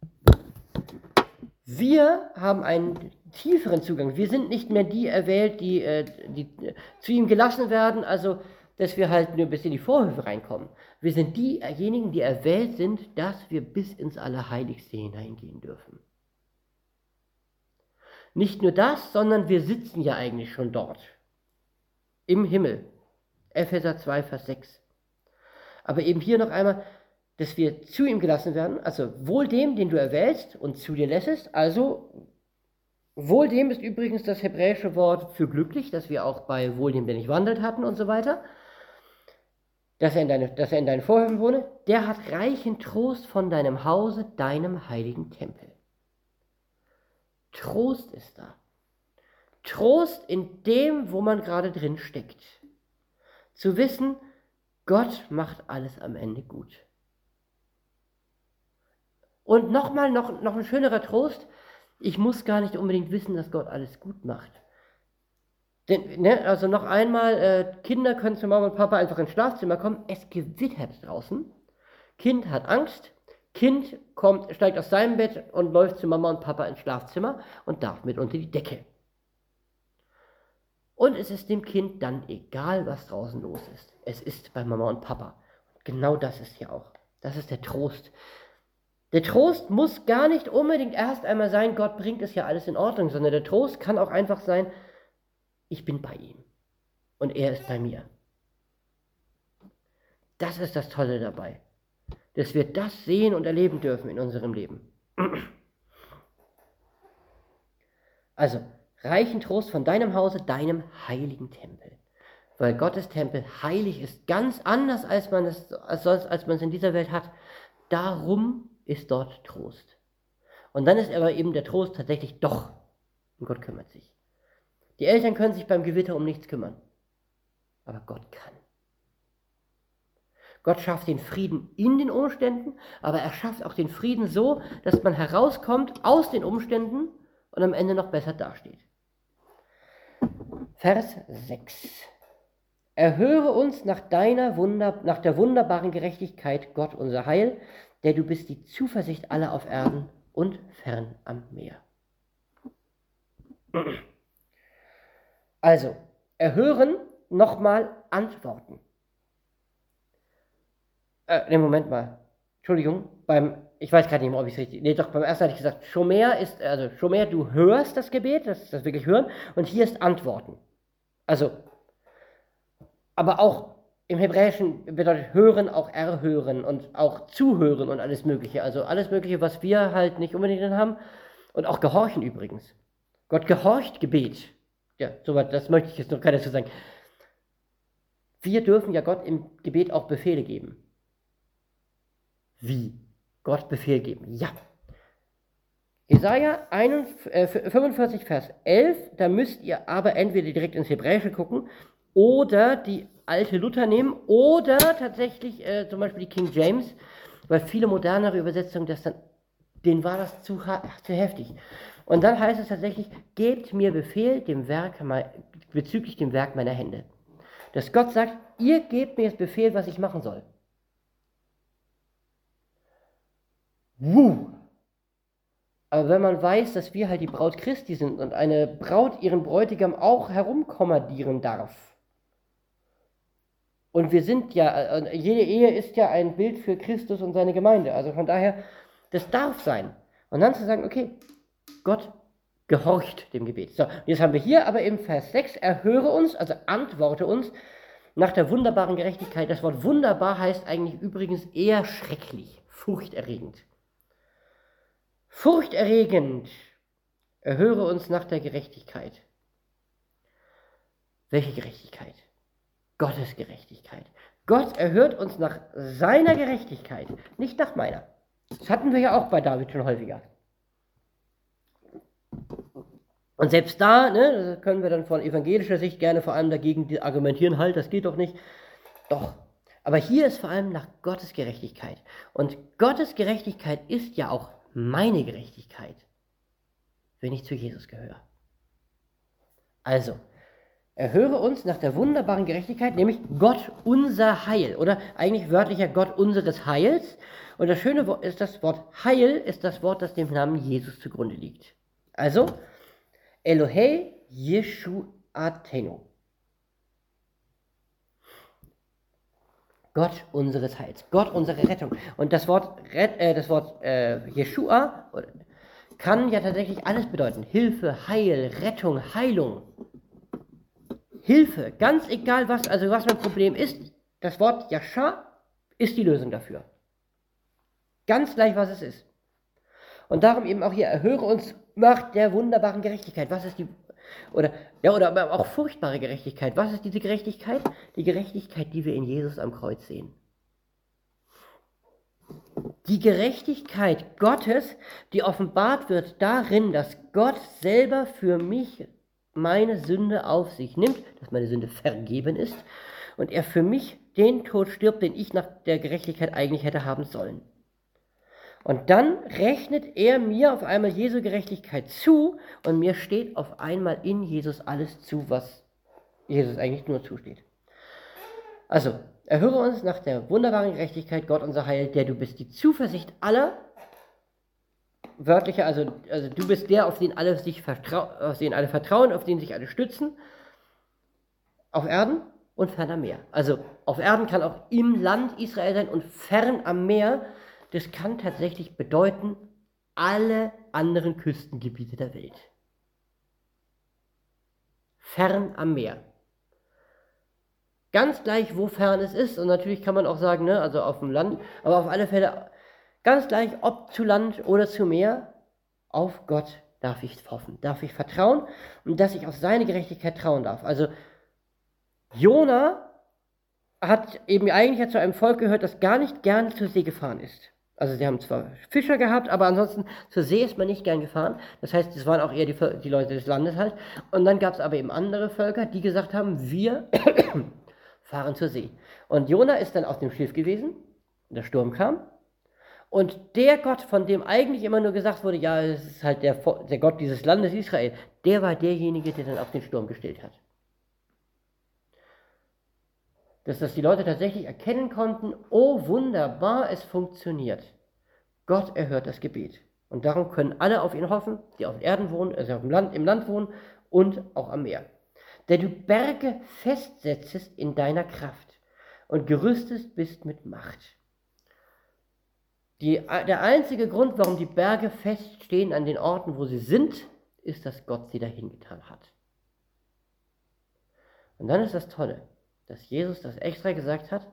Wir haben einen tieferen Zugang. Wir sind nicht mehr die erwählt, die zu ihm gelassen werden, also dass wir halt nur bis in die Vorhöfe reinkommen. Wir sind diejenigen, die erwählt sind, dass wir bis ins Allerheiligste hineingehen dürfen. Nicht nur das, sondern wir sitzen ja eigentlich schon dort, im Himmel. Epheser 2, Vers 6. Aber eben hier noch einmal, dass wir zu ihm gelassen werden, also wohl dem, den du erwählst und zu dir lässest, also wohl dem ist übrigens das hebräische Wort für glücklich, das wir auch bei wohl dem, der nicht wandelt hatten und so weiter, dass er in deinen Vorhöfen wohne, der hat reichen Trost von deinem Hause, deinem heiligen Tempel. Trost ist da. Trost in dem, wo man gerade drin steckt. Zu wissen, Gott macht alles am Ende gut. Und noch ein schönerer Trost, ich muss gar nicht unbedingt wissen, dass Gott alles gut macht. Denn, also noch einmal, Kinder können zu Mama und Papa einfach ins Schlafzimmer kommen, es gewittert draußen, Kind hat Angst, Kind steigt aus seinem Bett und läuft zu Mama und Papa ins Schlafzimmer und darf mit unter die Decke. Und es ist dem Kind dann egal, was draußen los ist. Es ist bei Mama und Papa. Und genau das ist ja auch. Das ist der Trost. Der Trost muss gar nicht unbedingt erst einmal sein, Gott bringt es ja alles in Ordnung, sondern der Trost kann auch einfach sein, ich bin bei ihm und er ist bei mir. Das ist das Tolle dabei, dass wir das sehen und erleben dürfen in unserem Leben. Also, reichen Trost von deinem Hause, deinem heiligen Tempel. Weil Gottes Tempel heilig ist, ganz anders, als man es in dieser Welt hat. Darum ist dort Trost. Und dann ist aber eben der Trost tatsächlich doch, und Gott kümmert sich. Die Eltern können sich beim Gewitter um nichts kümmern, aber Gott kann. Gott schafft den Frieden in den Umständen, aber er schafft auch den Frieden so, dass man herauskommt aus den Umständen und am Ende noch besser dasteht. Vers 6. Erhöre uns nach der wunderbaren Gerechtigkeit, Gott unser Heil, der du bist die Zuversicht aller auf Erden und fern am Meer. Also, erhören, nochmal antworten. Moment mal. Entschuldigung, ich weiß gerade nicht mehr, ob ich es richtig. Nee, doch, beim ersten hatte ich gesagt, Shomer, du hörst das Gebet, das ist das wirklich Hören, und hier ist Antworten. Also, aber auch im Hebräischen bedeutet Hören auch Erhören und auch Zuhören und alles Mögliche. Also alles Mögliche, was wir halt nicht unbedingt haben. Und auch Gehorchen übrigens. Gott gehorcht Gebet. Ja, soweit, das möchte ich jetzt noch gar nicht so sagen. Wir dürfen ja Gott im Gebet auch Befehle geben. Wie? Gott Befehl geben. Ja. Jesaja 45, Vers 11, da müsst ihr aber entweder direkt ins Hebräische gucken oder die alte Luther nehmen oder tatsächlich zum Beispiel die King James, weil viele modernere Übersetzungen, denen war das zu heftig. Und dann heißt es tatsächlich, gebt mir Befehl bezüglich dem Werk meiner Hände. Dass Gott sagt, ihr gebt mir jetzt Befehl, was ich machen soll. Aber wenn man weiß, dass wir halt die Braut Christi sind und eine Braut ihren Bräutigam auch herumkommandieren darf. Und wir sind ja, jede Ehe ist ja ein Bild für Christus und seine Gemeinde. Also von daher, das darf sein. Und dann zu sagen, okay, Gott gehorcht dem Gebet. So, jetzt haben wir hier aber im Vers 6, erhöre uns, also antworte uns nach der wunderbaren Gerechtigkeit. Das Wort wunderbar heißt eigentlich übrigens eher schrecklich, furchterregend. Furchterregend, erhöre uns nach der Gerechtigkeit. Welche Gerechtigkeit? Gottes Gerechtigkeit. Gott erhört uns nach seiner Gerechtigkeit, nicht nach meiner. Das hatten wir ja auch bei David schon häufiger. Und selbst da, das können wir dann von evangelischer Sicht gerne vor allem dagegen argumentieren, halt, das geht doch nicht. Doch. Aber hier ist vor allem nach Gottes Gerechtigkeit. Und Gottes Gerechtigkeit ist ja auch meine Gerechtigkeit, wenn ich zu Jesus gehöre. Also, erhöre uns nach der wunderbaren Gerechtigkeit, nämlich Gott unser Heil, oder eigentlich wörtlicher Gott unseres Heils. Und das Schöne ist, das Wort Heil ist das Wort, das dem Namen Jesus zugrunde liegt. Also, Elohei Yeshuatenu. Gott unseres Heils, Gott unsere Rettung. Und das Wort Yeshua kann ja tatsächlich alles bedeuten. Hilfe, Heil, Rettung, Heilung. Hilfe, ganz egal was mein Problem ist, das Wort Yasha ist die Lösung dafür. Ganz gleich, was es ist. Und darum eben auch hier, erhöre uns nach der wunderbaren Gerechtigkeit. Was ist oder aber auch furchtbare Gerechtigkeit. Was ist diese Gerechtigkeit? Die Gerechtigkeit, die wir in Jesus am Kreuz sehen. Die Gerechtigkeit Gottes, die offenbart wird darin, dass Gott selber für mich meine Sünde auf sich nimmt, dass meine Sünde vergeben ist und er für mich den Tod stirbt, den ich nach der Gerechtigkeit eigentlich hätte haben sollen. Und dann rechnet er mir auf einmal Jesu Gerechtigkeit zu und mir steht auf einmal in Jesus alles zu, was Jesus eigentlich nur zusteht. Also, Erhöre uns nach der wunderbaren Gerechtigkeit, Gott unser Heil, der du bist, die Zuversicht aller, wörtlicher, also du bist der, auf den alle vertrauen, auf den sich alle stützen, auf Erden und fern am Meer. Also auf Erden kann auch im Land Israel sein und fern am Meer, das kann tatsächlich bedeuten, alle anderen Küstengebiete der Welt. Fern am Meer. Ganz gleich, wo fern es ist, und natürlich kann man auch sagen, ne, also auf dem Land, aber auf alle Fälle, ganz gleich, ob zu Land oder zu Meer, auf Gott darf ich hoffen, darf ich vertrauen und dass ich auf seine Gerechtigkeit trauen darf. Also Jona hat eben eigentlich zu einem Volk gehört, das gar nicht gerne zur See gefahren ist. Also sie haben zwar Fischer gehabt, aber ansonsten zur See ist man nicht gern gefahren. Das heißt, es waren auch eher die Leute des Landes halt. Und dann gab es aber eben andere Völker, die gesagt haben, wir fahren zur See. Und Jona ist dann auf dem Schiff gewesen, der Sturm kam. Und der Gott, von dem eigentlich immer nur gesagt wurde, ja, es ist halt der Gott dieses Landes Israel, der war derjenige, der dann auf den Sturm gestellt hat. Dass die Leute tatsächlich erkennen konnten, oh wunderbar, es funktioniert. Gott erhört das Gebet. Und darum können alle auf ihn hoffen, die auf Erden wohnen, also im Land wohnen und auch am Meer. Der du Berge festsetzest in deiner Kraft und gerüstet bist mit Macht. Der einzige Grund, warum die Berge feststehen an den Orten, wo sie sind, ist, dass Gott sie dahin getan hat. Und dann ist das Tolle, dass Jesus das extra gesagt hat,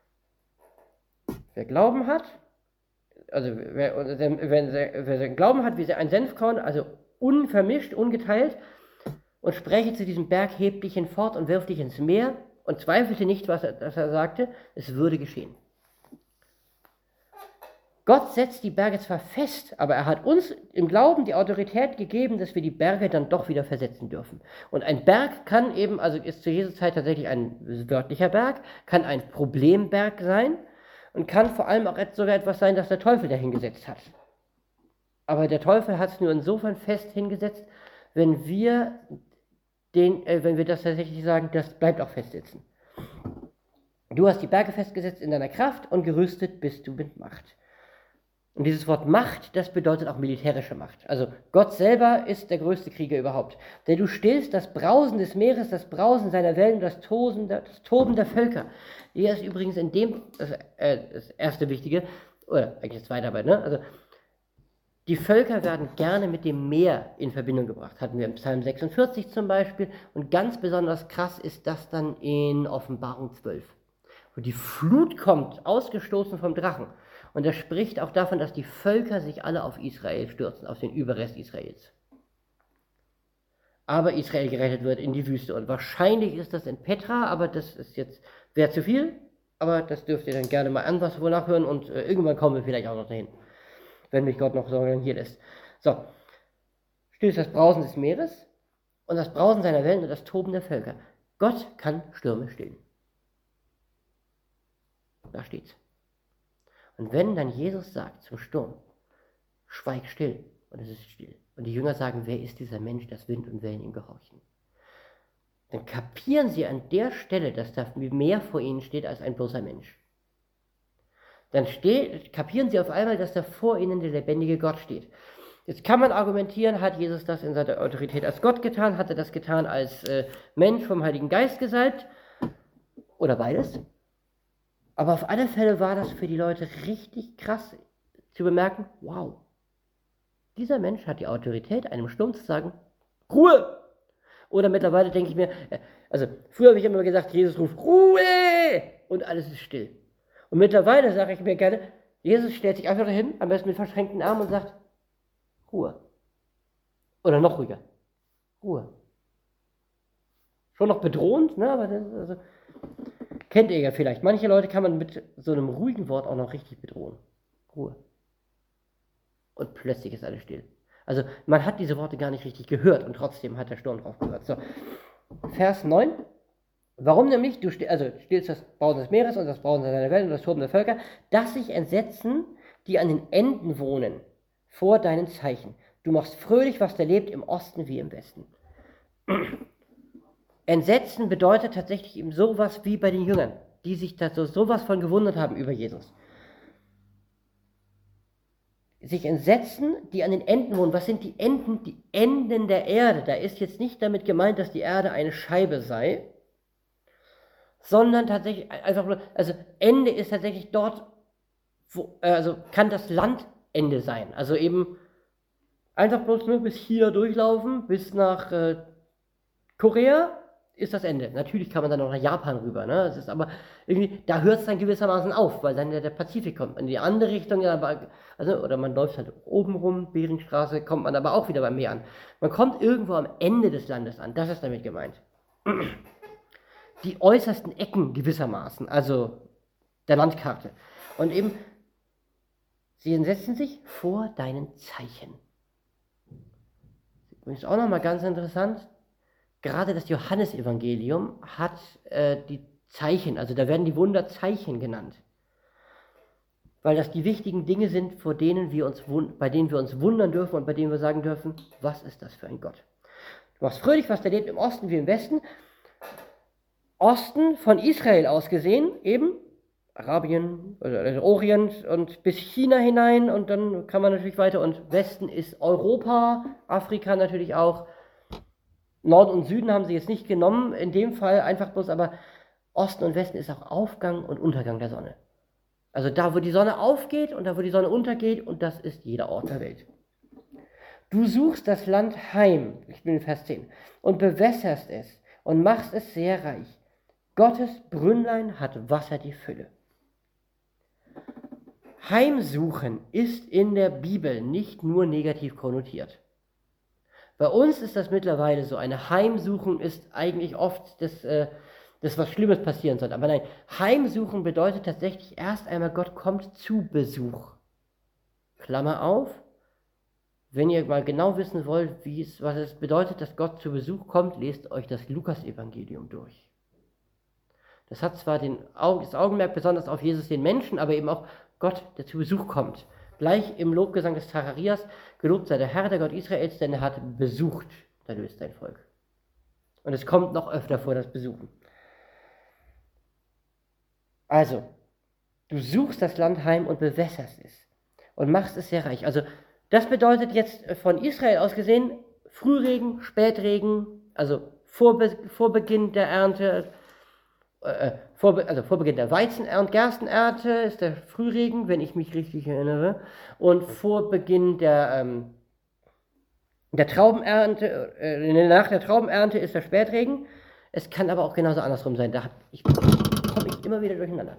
wer Glauben hat, also wer Glauben hat, wie ein Senfkorn, also unvermischt, ungeteilt, und spräche zu diesem Berg, heb dich hinfort und wirf dich ins Meer, und zweifelte nicht, was er sagte, es würde geschehen. Gott setzt die Berge zwar fest, aber er hat uns im Glauben die Autorität gegeben, dass wir die Berge dann doch wieder versetzen dürfen. Und ein Berg kann eben, also ist zu Jesu Zeit tatsächlich ein wörtlicher Berg, kann ein Problemberg sein und kann vor allem auch sogar etwas sein, das der Teufel dahingesetzt hat. Aber der Teufel hat es nur insofern fest hingesetzt, wenn wir das tatsächlich sagen, das bleibt auch festsitzen. Du hast die Berge festgesetzt in deiner Kraft und gerüstet bist du mit Macht. Und dieses Wort Macht, das bedeutet auch militärische Macht. Also Gott selber ist der größte Krieger überhaupt. Denn du stillst das Brausen des Meeres, das Brausen seiner Wellen, das Toben der Völker. Hier ist übrigens das erste Wichtige, oder eigentlich das zweite aber, ne? Also die Völker werden gerne mit dem Meer in Verbindung gebracht. Hatten wir im Psalm 46 zum Beispiel. Und ganz besonders krass ist das dann in Offenbarung 12. Wo die Flut kommt, ausgestoßen vom Drachen. Und er spricht auch davon, dass die Völker sich alle auf Israel stürzen, auf den Überrest Israels. Aber Israel gerettet wird in die Wüste. Und wahrscheinlich ist das in Petra, aber das ist jetzt, wäre zu viel. Aber das dürft ihr dann gerne mal anderswo nachhören und irgendwann kommen wir vielleicht auch noch dahin. Wenn mich Gott noch so hier lässt. So, stillst das Brausen des Meeres und das Brausen seiner Wellen und das Toben der Völker. Gott kann Stürme stillen. Da steht's. Und wenn dann Jesus sagt zum Sturm, schweig still, und es ist still, und die Jünger sagen, wer ist dieser Mensch, dass Wind und Wellen ihm gehorchen, dann kapieren sie an der Stelle, dass da mehr vor ihnen steht als ein bloßer Mensch. Dann kapieren sie auf einmal, dass da vor ihnen der lebendige Gott steht. Jetzt kann man argumentieren, hat Jesus das in seiner Autorität als Gott getan, hat er das getan als Mensch vom Heiligen Geist gesalbt, oder beides? Aber auf alle Fälle war das für die Leute richtig krass zu bemerken, wow, dieser Mensch hat die Autorität, einem Sturm zu sagen, Ruhe! Oder mittlerweile denke ich mir, also früher habe ich immer gesagt, Jesus ruft Ruhe! Und alles ist still. Und mittlerweile sage ich mir gerne, Jesus stellt sich einfach dahin, am besten mit verschränkten Armen und sagt, Ruhe. Oder noch ruhiger, Ruhe. Schon noch bedrohend, ne? Aber das, also, kennt ihr ja vielleicht. Manche Leute kann man mit so einem ruhigen Wort auch noch richtig bedrohen. Ruhe. Und plötzlich ist alles still. Also man hat diese Worte gar nicht richtig gehört und trotzdem hat der Sturm drauf gehört. So, Vers 9. Warum nämlich? Du stillst das Brausen des Meeres und das Brausen seiner Wellen und das Toben der Völker, dass sich entsetzen, die an den Enden wohnen, vor deinen Zeichen. Du machst fröhlich, was da lebt, im Osten wie im Westen. Entsetzen bedeutet tatsächlich eben sowas wie bei den Jüngern. die sich da sowas von gewundert haben über Jesus. Sich entsetzen, die an den Enden wohnen. Was sind die Enden? Die Enden der Erde. Da ist jetzt nicht damit gemeint, dass die Erde eine Scheibe sei, sondern tatsächlich einfach nur, also Ende ist tatsächlich dort, also kann das Landende sein. Also eben einfach bloß nur bis hier durchlaufen, bis nach Korea ist das Ende. Natürlich kann man dann noch nach Japan rüber, ne? Das ist aber irgendwie, da hört es dann gewissermaßen auf, weil dann der Pazifik kommt. In die andere Richtung, also, oder man läuft halt oben rum, Beringstraße, kommt man aber auch wieder beim Meer an. Man kommt irgendwo am Ende des Landes an, das ist damit gemeint. Die äußersten Ecken gewissermaßen, also der Landkarte. Und eben, sie entsetzen sich vor deinen Zeichen. Übrigens auch nochmal ganz interessant, gerade das Johannesevangelium hat die Zeichen, also da werden die Wunder Zeichen genannt. Weil das die wichtigen Dinge sind, bei denen wir uns wundern dürfen und bei denen wir sagen dürfen, was ist das für ein Gott? Du machst fröhlich, was der lebt im Osten wie im Westen. Osten von Israel aus gesehen, eben Arabien, also Orient und bis China hinein und dann kann man natürlich weiter und Westen ist Europa, Afrika natürlich auch. Norden und Süden haben sie jetzt nicht genommen, in dem Fall einfach bloß, aber Osten und Westen ist auch Aufgang und Untergang der Sonne. Also da, wo die Sonne aufgeht und da, wo die Sonne untergeht und das ist jeder Ort der Welt. Du suchst das Land heim, ich bin in Vers 10, und bewässerst es und machst es sehr reich. Gottes Brünnlein hat Wasser die Fülle. Heimsuchen ist in der Bibel nicht nur negativ konnotiert. Bei uns ist das mittlerweile so, eine Heimsuchung ist eigentlich oft das was Schlimmes passieren soll. Aber nein, Heimsuchen bedeutet tatsächlich erst einmal, Gott kommt zu Besuch. Klammer auf, wenn ihr mal genau wissen wollt, was es bedeutet, dass Gott zu Besuch kommt, lest euch das Lukas-Evangelium durch. Das hat zwar das Augenmerk besonders auf Jesus den Menschen, aber eben auch Gott, der zu Besuch kommt. Gleich im Lobgesang des Zacharias, gelobt sei der Herr, der Gott Israels, denn er hat besucht, da löst sein Volk. Und es kommt noch öfter vor, das Besuchen. Also, du suchst das Land heim und bewässerst es und machst es sehr reich. Also, das bedeutet jetzt von Israel aus gesehen, Frühregen, Spätregen, also vor Beginn der Ernte, vor Beginn der Weizenernte, Gerstenernte ist der Frühregen, wenn ich mich richtig erinnere, und vor Beginn der Traubenernte, nach der Traubenernte ist der Spätregen. Es kann aber auch genauso andersrum sein, komme ich immer wieder durcheinander.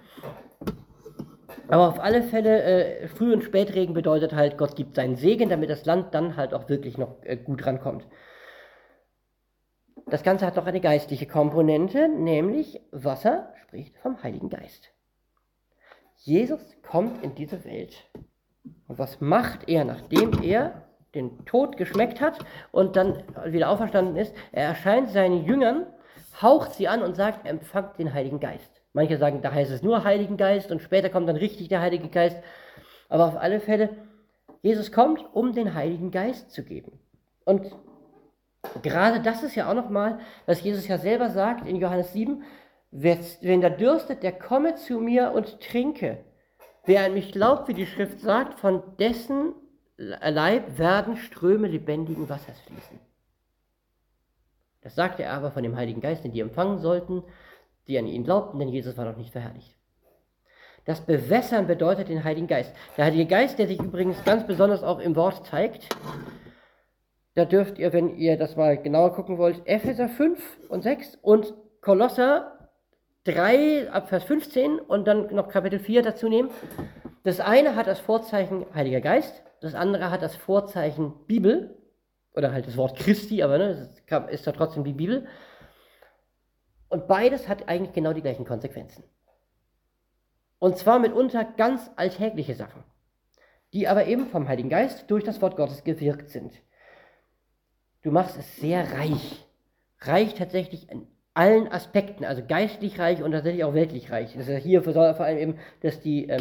Aber auf alle Fälle, Früh- und Spätregen bedeutet halt, Gott gibt seinen Segen, damit das Land dann halt auch wirklich noch gut rankommt. Das Ganze hat noch eine geistliche Komponente, nämlich Wasser spricht vom Heiligen Geist. Jesus kommt in diese Welt. Und was macht er, nachdem er den Tod geschmeckt hat und dann wieder auferstanden ist? Er erscheint seinen Jüngern, haucht sie an und sagt, empfangt den Heiligen Geist. Manche sagen, da heißt es nur Heiligen Geist und später kommt dann richtig der Heilige Geist. Aber auf alle Fälle, Jesus kommt, um den Heiligen Geist zu geben. Und gerade das ist ja auch nochmal, was Jesus ja selber sagt in Johannes 7, wenn der dürstet, der komme zu mir und trinke. Wer an mich glaubt, wie die Schrift sagt, von dessen Leib werden Ströme lebendigen Wassers fließen. Das sagte er aber von dem Heiligen Geist, den die empfangen sollten, die an ihn glaubten, denn Jesus war noch nicht verherrlicht. Das Bewässern bedeutet den Heiligen Geist. Der Heilige Geist, der sich übrigens ganz besonders auch im Wort zeigt, da dürft ihr, wenn ihr das mal genauer gucken wollt, Epheser 5 und 6 und Kolosser 3 ab Vers 15 und dann noch Kapitel 4 dazu nehmen. Das eine hat das Vorzeichen Heiliger Geist, das andere hat das Vorzeichen Bibel, oder halt das Wort Christi, aber ne, das ist ja trotzdem die Bibel. Und beides hat eigentlich genau die gleichen Konsequenzen. Und zwar mitunter ganz alltägliche Sachen, die aber eben vom Heiligen Geist durch das Wort Gottes gewirkt sind. Du machst es sehr reich. Reich tatsächlich in allen Aspekten, also geistlich reich und tatsächlich auch weltlich reich. Das ist ja hier vor allem eben, dass die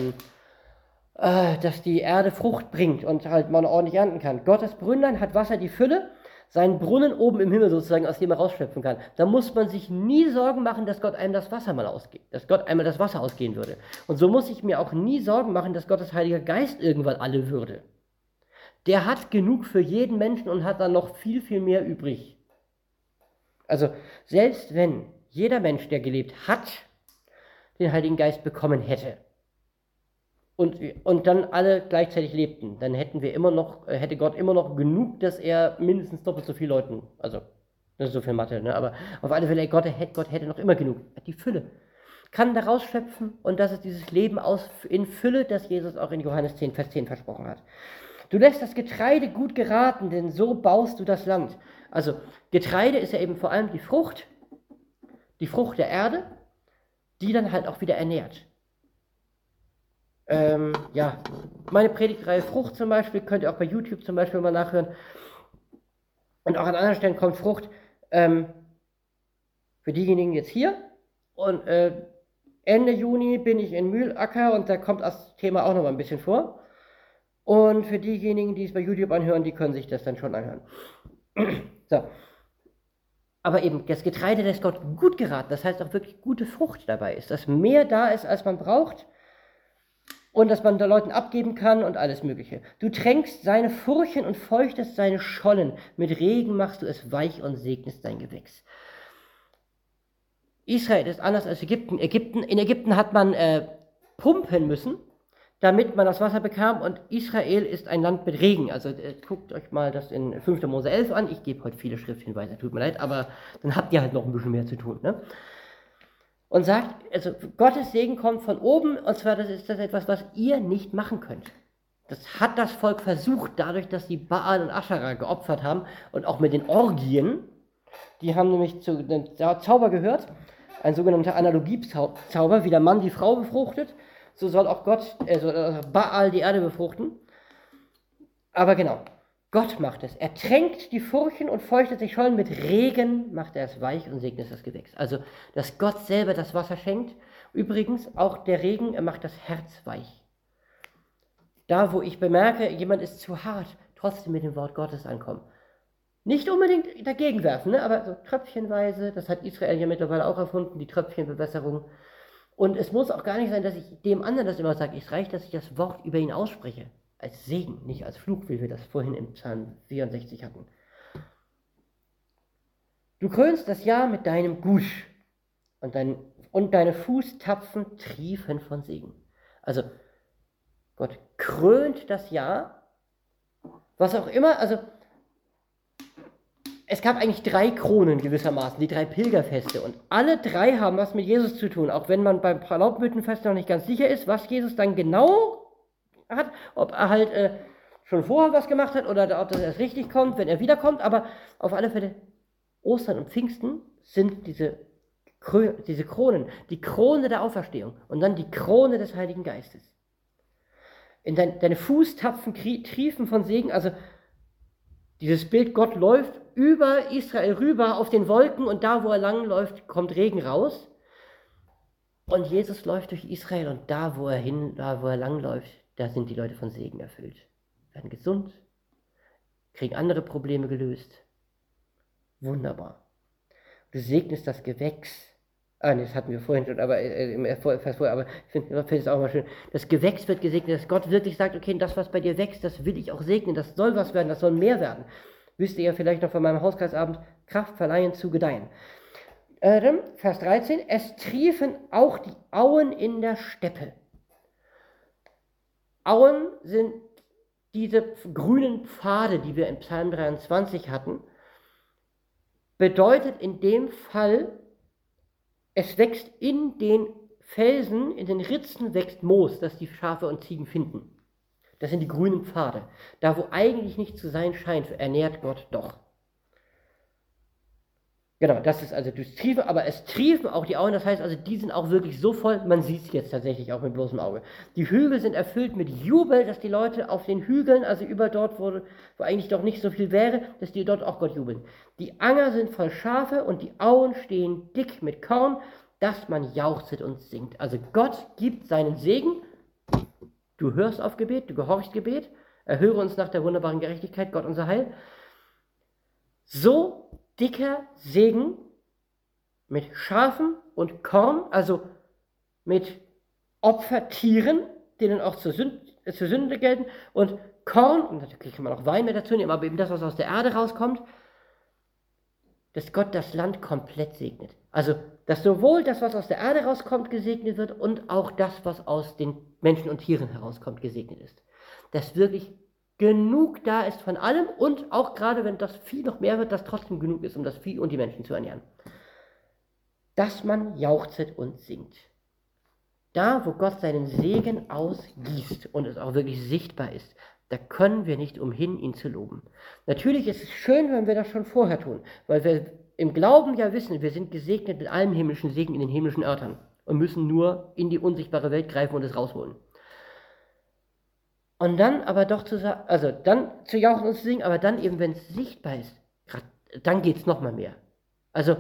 Erde Frucht bringt und halt man ordentlich ernten kann. Gottes Brünnlein hat Wasser die Fülle. seinen Brunnen oben im Himmel sozusagen, aus dem er rausschöpfen kann. Da muss man sich nie Sorgen machen, dass Gott einem das Wasser mal ausgeht, dass Gott einmal das Wasser ausgehen würde. Und so muss ich mir auch nie Sorgen machen, dass Gottes Heiliger Geist irgendwann alle würde. Der hat genug für jeden Menschen und hat dann noch viel, viel mehr übrig. Also selbst wenn jeder Mensch, der gelebt hat, den Heiligen Geist bekommen hätte und dann alle gleichzeitig lebten, dann hätte Gott immer noch genug, dass er mindestens doppelt so viele Leuten, also das ist so viel Mathe, ne? Aber auf alle Fälle, Gott hätte noch immer genug, hat die Fülle, kann daraus schöpfen und das ist dieses Leben in Fülle, das Jesus auch in Johannes 10, Vers 10 versprochen hat. Du lässt das Getreide gut geraten, denn so baust du das Land. Also Getreide ist ja eben vor allem die Frucht der Erde, die dann halt auch wieder ernährt. Ja, meine Predigtreihe Frucht zum Beispiel, könnt ihr auch bei YouTube zum Beispiel mal nachhören. Und auch an anderen Stellen kommt Frucht für diejenigen jetzt hier. Und Ende Juni bin ich in Mühlacker und da kommt das Thema auch noch mal ein bisschen vor. Und für diejenigen, die es bei YouTube anhören, die können sich das dann schon anhören. So. Aber eben, das Getreide lässt Gott gut geraten, das heißt auch wirklich gute Frucht dabei ist, dass mehr da ist, als man braucht und dass man da Leuten abgeben kann und alles Mögliche. Du tränkst seine Furchen und feuchtest seine Schollen, mit Regen machst du es weich und segnest sein Gewächs. Israel ist anders als Ägypten. In Ägypten hat man pumpen müssen, damit man das Wasser bekam und Israel ist ein Land mit Regen. Also guckt euch mal das in 5. Mose 11 an. Ich gebe heute viele Schrifthinweise, tut mir leid, aber dann habt ihr halt noch ein bisschen mehr zu tun. Ne? Und sagt, also Gottes Segen kommt von oben und zwar ist das etwas, was ihr nicht machen könnt. Das hat das Volk versucht, dadurch, dass sie Baal und Aschera geopfert haben und auch mit den Orgien. Die haben nämlich zu dem Zauber gehört, ein sogenannter Analogiezauber, wie der Mann die Frau befruchtet. So soll auch Baal die Erde befruchten. Aber genau, Gott macht es. Er tränkt die Furchen und feuchtet die Schollen. Mit Regen macht er es weich und segnet das Gewächs. Also, dass Gott selber das Wasser schenkt. Übrigens, auch der Regen, er macht das Herz weich. Da, wo ich bemerke, jemand ist zu hart, trotzdem mit dem Wort Gottes ankommen. Nicht unbedingt dagegen werfen, ne? Aber so tröpfchenweise, das hat Israel ja mittlerweile auch erfunden, die Tröpfchenbewässerung. Und es muss auch gar nicht sein, dass ich dem anderen das immer sage. Es reicht, dass ich das Wort über ihn ausspreche. Als Segen, nicht als Fluch, wie wir das vorhin im Psalm 64 hatten. Du krönst das Jahr mit deinem Gusch und deine Fußtapfen triefen von Segen. Also Gott krönt das Jahr, was auch immer, also es gab eigentlich 3 Kronen gewissermaßen, die 3 Pilgerfeste und alle 3 haben was mit Jesus zu tun, auch wenn man beim Laubhüttenfest noch nicht ganz sicher ist, was Jesus dann genau hat, ob er halt schon vorher was gemacht hat oder ob das erst richtig kommt, wenn er wiederkommt, aber auf alle Fälle Ostern und Pfingsten sind diese Kronen, die Krone der Auferstehung und dann die Krone des Heiligen Geistes. In deine Fußtapfen triefen von Segen, also dieses Bild, Gott läuft über Israel rüber auf den Wolken und da, wo er lang läuft, kommt Regen raus. Und Jesus läuft durch Israel und da, wo er lang läuft, da sind die Leute von Segen erfüllt. Werden gesund, kriegen andere Probleme gelöst. Wunderbar. Du segnest das Gewächs. Das hatten wir vorhin schon, aber aber ich finde es auch mal schön. Das Gewächs wird gesegnet, dass Gott wirklich sagt, okay, das, was bei dir wächst, das will ich auch segnen, das soll was werden, das soll mehr werden. Wisst ihr ja vielleicht noch von meinem Hauskreisabend, Kraft verleihen zu gedeihen. Vers 13, es triefen auch die Auen in der Steppe. Auen sind diese grünen Pfade, die wir in Psalm 23 hatten, bedeutet in dem Fall, es wächst in den Felsen, in den Ritzen wächst Moos, das die Schafe und Ziegen finden. Das sind die grünen Pfade. Da, wo eigentlich nicht zu sein scheint, ernährt Gott doch. Genau, das ist also durchs Triefen, aber es triefen auch die Auen, das heißt also, die sind auch wirklich so voll, man sieht es jetzt tatsächlich auch mit bloßem Auge. Die Hügel sind erfüllt mit Jubel, dass die Leute auf den Hügeln, also über dort, wo eigentlich doch nicht so viel wäre, dass die dort auch Gott jubeln. Die Anger sind voll Schafe und die Auen stehen dick mit Korn, dass man jauchzet und singt. Also Gott gibt seinen Segen, du hörst auf Gebet, du gehorchst Gebet, erhöre uns nach der wunderbaren Gerechtigkeit, Gott unser Heil. so dicker Segen mit Schafen und Korn, also mit Opfertieren, die dann auch zur Sünde gelten, und Korn, und natürlich kann man auch Wein mit dazu nehmen, aber eben das, was aus der Erde rauskommt, dass Gott das Land komplett segnet. Also, dass sowohl das, was aus der Erde rauskommt, gesegnet wird und auch das, was aus den Menschen und Tieren herauskommt, gesegnet ist. Dass wirklich genug da ist von allem und auch gerade, wenn das Vieh noch mehr wird, dass trotzdem genug ist, um das Vieh und die Menschen zu ernähren. Dass man jauchzet und singt. Da, wo Gott seinen Segen ausgießt und es auch wirklich sichtbar ist, da können wir nicht umhin, ihn zu loben. Natürlich ist es schön, wenn wir das schon vorher tun, weil wir im Glauben ja wissen, wir sind gesegnet mit allem himmlischen Segen in den himmlischen Örtern und müssen nur in die unsichtbare Welt greifen und es rausholen. Und dann aber doch dann zu jauchen und zu singen, aber dann eben, wenn es sichtbar ist, dann geht es nochmal mehr. Also,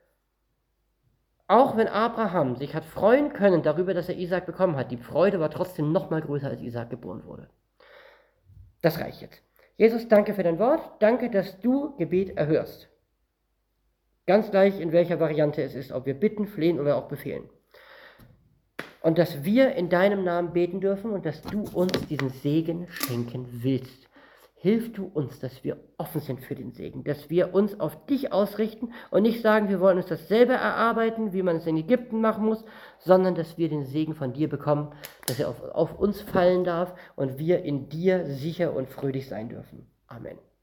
auch wenn Abraham sich hat freuen können darüber, dass er Isaak bekommen hat, die Freude war trotzdem nochmal größer, als Isaak geboren wurde. Das reicht jetzt. Jesus, danke für dein Wort. Danke, dass du Gebet erhörst. Ganz gleich, in welcher Variante es ist, ob wir bitten, flehen oder auch befehlen. Und dass wir in deinem Namen beten dürfen und dass du uns diesen Segen schenken willst. Hilf du uns, dass wir offen sind für den Segen, dass wir uns auf dich ausrichten und nicht sagen, wir wollen uns das selber erarbeiten, wie man es in Ägypten machen muss, sondern dass wir den Segen von dir bekommen, dass er auf uns fallen darf und wir in dir sicher und fröhlich sein dürfen. Amen.